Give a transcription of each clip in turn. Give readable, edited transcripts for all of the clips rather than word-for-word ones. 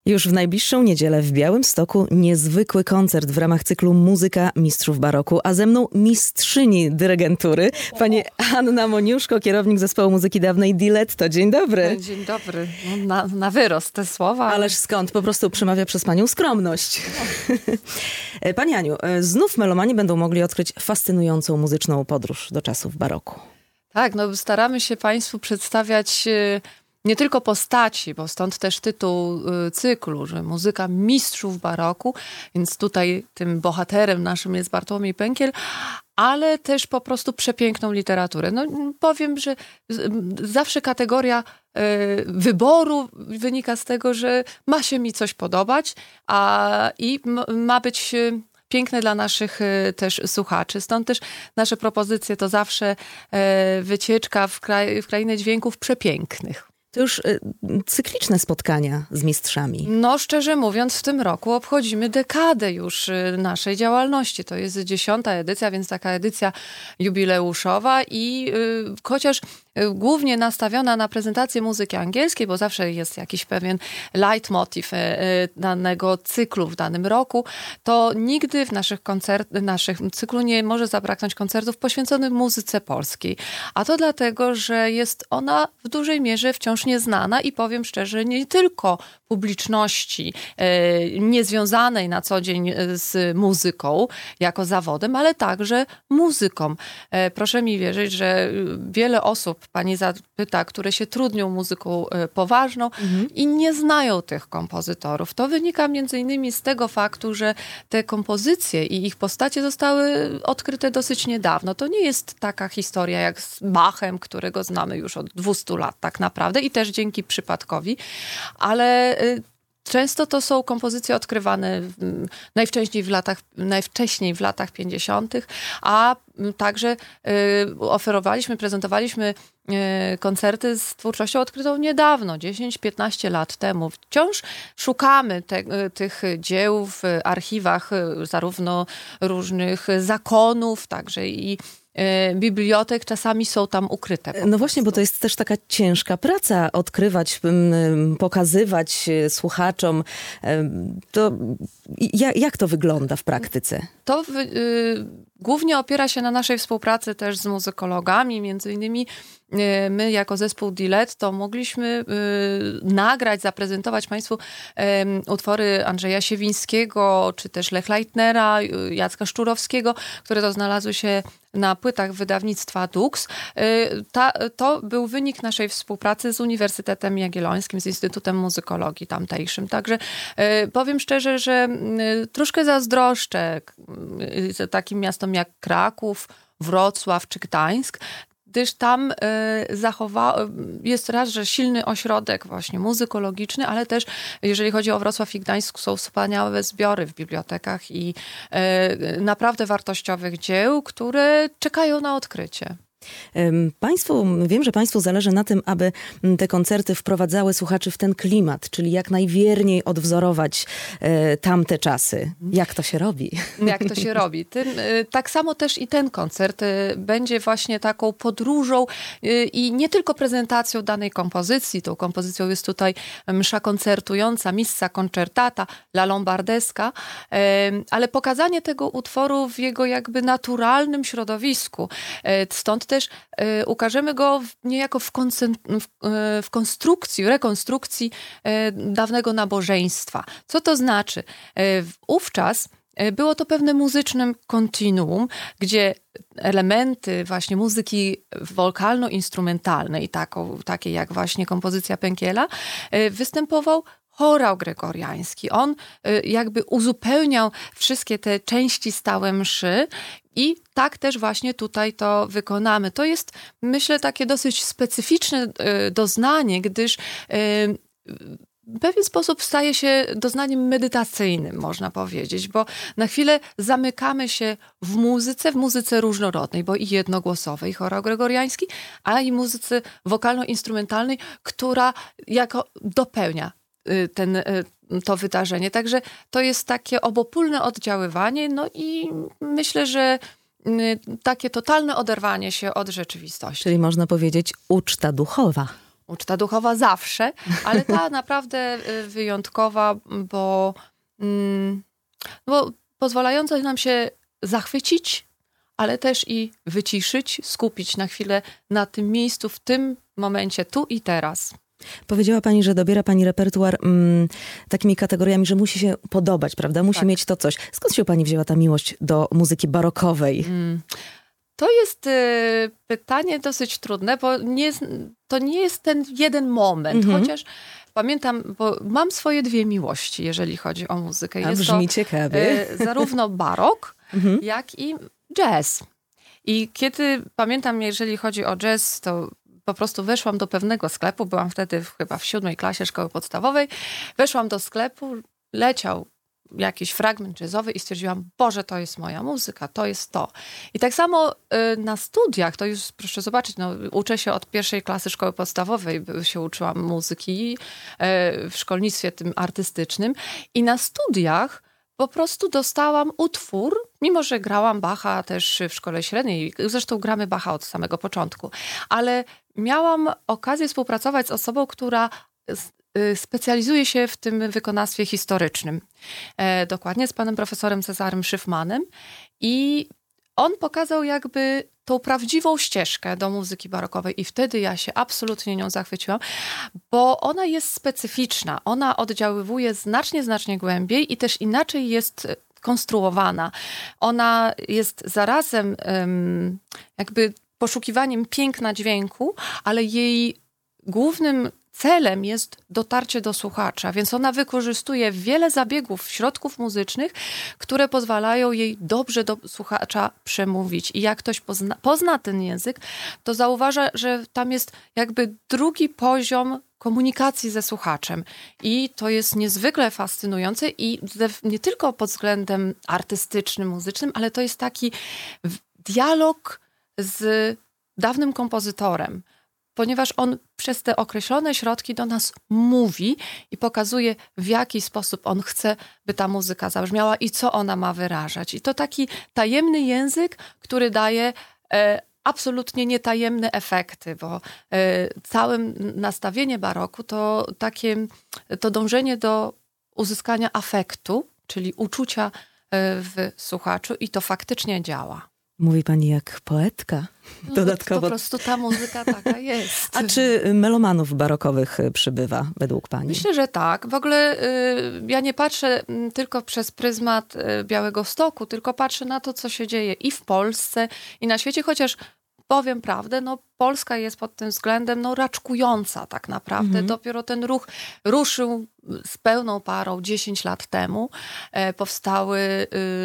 Już w najbliższą niedzielę w Białymstoku niezwykły koncert w ramach cyklu Muzyka Mistrzów Baroku, a ze mną mistrzyni dyrygentury, pani Anna Moniuszko, kierownik zespołu muzyki dawnej Diletto. Dzień dobry. Dzień dobry. No, na wyrost te słowa. Ależ skąd? Po prostu przemawia przez panią skromność. Pani Aniu, znów melomani będą mogli odkryć fascynującą muzyczną podróż do czasów baroku. Tak, no staramy się państwu przedstawiać nie tylko postaci, bo stąd też tytuł cyklu, że muzyka mistrzów baroku, więc tutaj tym bohaterem naszym jest Bartłomiej Penkiel, ale też po prostu przepiękną literaturę. No, powiem, że zawsze kategoria wyboru wynika z tego, że ma się mi coś podobać, i ma być piękne dla naszych też słuchaczy. Stąd też nasze propozycje to zawsze wycieczka w krainę dźwięków przepięknych. To już cykliczne spotkania z mistrzami. No, szczerze mówiąc, w tym roku obchodzimy dekadę już naszej działalności. To jest 10. edycja, więc taka edycja jubileuszowa i chociaż głównie nastawiona na prezentację muzyki angielskiej, bo zawsze jest jakiś pewien leitmotiv danego cyklu w danym roku, to nigdy w naszym cyklu nie może zabraknąć koncertów poświęconych muzyce polskiej. A to dlatego, że jest ona w dużej mierze wciąż nieznana i powiem szczerze, nie tylko publiczności niezwiązanej na co dzień z muzyką jako zawodem, ale także muzykom. Proszę mi wierzyć, że wiele osób pani zapyta, które się trudnią muzyką poważną i nie znają tych kompozytorów. To wynika między innymi z tego faktu, że te kompozycje i ich postacie zostały odkryte dosyć niedawno. To nie jest taka historia jak z Bachem, którego znamy już od 200 lat tak naprawdę i też dzięki przypadkowi, ale często to są kompozycje odkrywane najwcześniej w latach 50., a także prezentowaliśmy koncerty z twórczością odkrytą niedawno, 10-15 lat temu. Wciąż szukamy tych dzieł w archiwach zarówno różnych zakonów, także i bibliotek, czasami są tam ukryte. No właśnie, bo to jest też taka ciężka praca, odkrywać, pokazywać słuchaczom. To jak to wygląda w praktyce? To głównie opiera się na naszej współpracy też z muzykologami. Między innymi my jako zespół Diletto mogliśmy nagrać, zaprezentować państwu utwory Andrzeja Siewińskiego, czy też Lech Leitnera, Jacka Szczurowskiego, które to znalazły się na płytach wydawnictwa Dux. To był wynik naszej współpracy z Uniwersytetem Jagiellońskim, z Instytutem Muzykologii tamtejszym. Także powiem szczerze, że troszkę zazdroszczę takim miastom jak Kraków, Wrocław czy Gdańsk, gdyż tam jest raz, że silny ośrodek właśnie muzykologiczny, ale też jeżeli chodzi o Wrocław i Gdańsk, są wspaniałe zbiory w bibliotekach i naprawdę wartościowych dzieł, które czekają na odkrycie. Wiem, że państwu zależy na tym, aby te koncerty wprowadzały słuchaczy w ten klimat, czyli jak najwierniej odwzorować tamte czasy. Jak to się robi? Jak to się robi. Tak samo też i ten koncert będzie właśnie taką podróżą i nie tylko prezentacją danej kompozycji. Tą kompozycją jest tutaj msza koncertująca, missa concertata, la lombardesca, ale pokazanie tego utworu w jego jakby naturalnym środowisku. Stąd też ukażemy go niejako w rekonstrukcji dawnego nabożeństwa. Co to znaczy? Wówczas było to pewne muzyczne kontinuum, gdzie elementy właśnie muzyki wokalno-instrumentalnej, takiej jak właśnie kompozycja Penkiela, występował chorał gregoriański. On jakby uzupełniał wszystkie te części stałe mszy i tak też właśnie tutaj to wykonamy. To jest, myślę, takie dosyć specyficzne doznanie, gdyż w pewien sposób staje się doznaniem medytacyjnym, można powiedzieć, bo na chwilę zamykamy się w muzyce różnorodnej, bo i jednogłosowej, chorał gregoriański, a i muzyce wokalno-instrumentalnej, która jako dopełnia to wydarzenie. Także to jest takie obopólne oddziaływanie, no i myślę, że takie totalne oderwanie się od rzeczywistości. Czyli można powiedzieć uczta duchowa. uczta duchowa zawsze, ale ta naprawdę wyjątkowa, bo pozwalająca nam się zachwycić, ale też i wyciszyć, skupić na chwilę na tym miejscu, w tym momencie, tu i teraz. Powiedziała pani, że dobiera pani repertuar takimi kategoriami, że musi się podobać, prawda? Musi mieć to coś. Skąd się pani wzięła ta miłość do muzyki barokowej? To jest pytanie dosyć trudne, bo to nie jest ten jeden moment, chociaż pamiętam, bo mam swoje dwie miłości, jeżeli chodzi o muzykę. A brzmi ciekawie. Zarówno barok, jak i jazz. I kiedy, pamiętam, jeżeli chodzi o jazz, to po prostu weszłam do pewnego sklepu, byłam wtedy chyba w 7. klasie szkoły podstawowej, weszłam do sklepu, leciał jakiś fragment jazzowy i stwierdziłam, Boże, to jest moja muzyka, to jest to. I tak samo na studiach, to już proszę zobaczyć, uczę się od 1. klasy szkoły podstawowej, się uczyłam muzyki w szkolnictwie tym artystycznym i na studiach po prostu dostałam utwór, mimo że grałam Bacha też w szkole średniej, zresztą gramy Bacha od samego początku, ale miałam okazję współpracować z osobą, która specjalizuje się w tym wykonawstwie historycznym. Dokładnie z panem profesorem Cezarym Szyfmanem i on pokazał jakby tą prawdziwą ścieżkę do muzyki barokowej i wtedy ja się absolutnie nią zachwyciłam, bo ona jest specyficzna. Ona oddziaływuje znacznie głębiej i też inaczej jest konstruowana. Ona jest zarazem jakby poszukiwaniem piękna dźwięku, ale jej głównym celem jest dotarcie do słuchacza, więc ona wykorzystuje wiele zabiegów, środków muzycznych, które pozwalają jej dobrze do słuchacza przemówić. I jak ktoś pozna ten język, to zauważa, że tam jest jakby drugi poziom komunikacji ze słuchaczem. I to jest niezwykle fascynujące i nie tylko pod względem artystycznym, muzycznym, ale to jest taki dialog z dawnym kompozytorem, ponieważ on przez te określone środki do nas mówi i pokazuje, w jaki sposób on chce, by ta muzyka zabrzmiała i co ona ma wyrażać. I to taki tajemny język, który daje absolutnie nietajemne efekty, bo całym nastawienie baroku to to dążenie do uzyskania afektu, czyli uczucia w słuchaczu i to faktycznie działa. Mówi pani jak poetka. Dodatkowo. Po prostu ta muzyka taka jest. A czy melomanów barokowych przybywa według pani? Myślę, że tak. W ogóle ja nie patrzę tylko przez pryzmat Białegostoku, tylko patrzę na to, co się dzieje i w Polsce, i na świecie, chociaż powiem prawdę, Polska jest pod tym względem raczkująca tak naprawdę. Dopiero ten ruch ruszył z pełną parą 10 lat temu. Powstały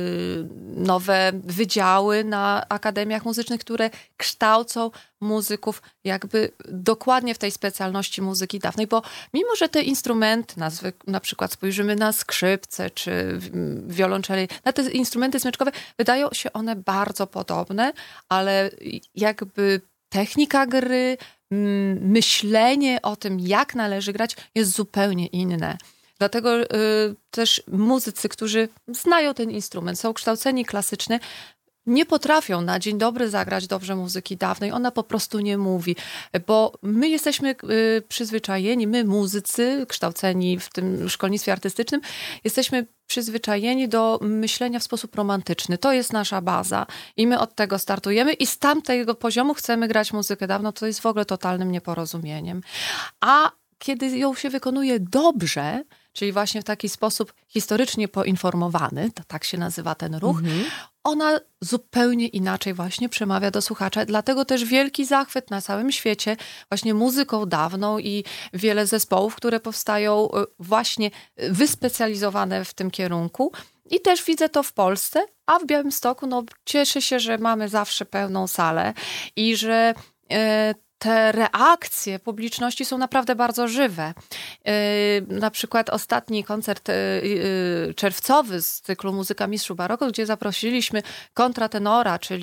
nowe wydziały na akademiach muzycznych, które kształcą muzyków jakby dokładnie w tej specjalności muzyki dawnej, bo mimo, że te instrumenty, na przykład spojrzymy na skrzypce czy wiolonczeli, na te instrumenty smyczkowe, wydają się one bardzo podobne, ale jakby technika gry, myślenie o tym, jak należy grać, jest zupełnie inne. Dlatego też muzycy, którzy znają ten instrument, są kształceni klasycznie, nie potrafią na dzień dobry zagrać dobrze muzyki dawnej. Ona po prostu nie mówi, bo my jesteśmy przyzwyczajeni, my muzycy kształceni w tym szkolnictwie artystycznym, jesteśmy przyzwyczajeni do myślenia w sposób romantyczny. To jest nasza baza i my od tego startujemy i z tamtego poziomu chcemy grać muzykę dawną. To jest w ogóle totalnym nieporozumieniem. A kiedy ją się wykonuje dobrze, czyli właśnie w taki sposób historycznie poinformowany, to tak się nazywa ten ruch, ona zupełnie inaczej właśnie przemawia do słuchacza. Dlatego też wielki zachwyt na całym świecie właśnie muzyką dawną i wiele zespołów, które powstają właśnie wyspecjalizowane w tym kierunku. I też widzę to w Polsce, a w Białymstoku cieszę się, że mamy zawsze pełną salę i że te reakcje publiczności są naprawdę bardzo żywe. Na przykład ostatni koncert czerwcowy z cyklu Muzyka Mistrzów Baroku, gdzie zaprosiliśmy kontratenora, czyli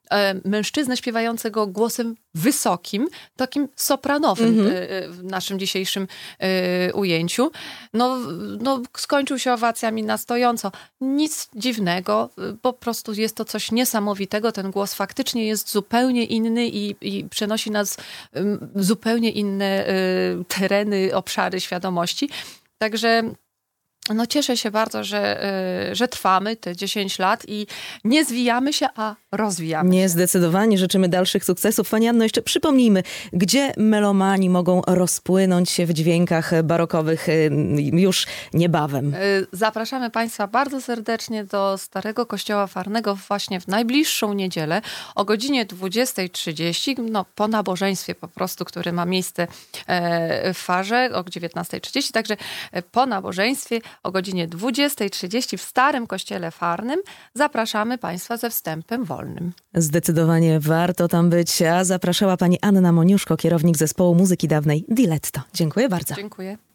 mężczyznę śpiewającego głosem wysokim, takim sopranowym w naszym dzisiejszym ujęciu. No, skończył się owacjami na stojąco. Nic dziwnego, po prostu jest to coś niesamowitego. Ten głos faktycznie jest zupełnie inny i przenosi nas w zupełnie inne tereny, obszary świadomości. Także no cieszę się bardzo, że trwamy te 10 lat i nie zwijamy się, a rozwijamy Nie, się. zdecydowanie życzymy dalszych sukcesów. Pani Anno, jeszcze przypomnijmy, gdzie melomani mogą rozpłynąć się w dźwiękach barokowych już niebawem. Zapraszamy Państwa bardzo serdecznie do Starego Kościoła Farnego właśnie w najbliższą niedzielę o godzinie 20:30, no po nabożeństwie po prostu, które ma miejsce w Farze o 19:30, także po nabożeństwie o godzinie 20:30 w Starym Kościele Farnym zapraszamy Państwa ze wstępem wolnym. Zdecydowanie warto tam być, a zapraszała pani Anna Moniuszko, kierownik zespołu muzyki dawnej Diletto. Dziękuję bardzo. Dziękuję.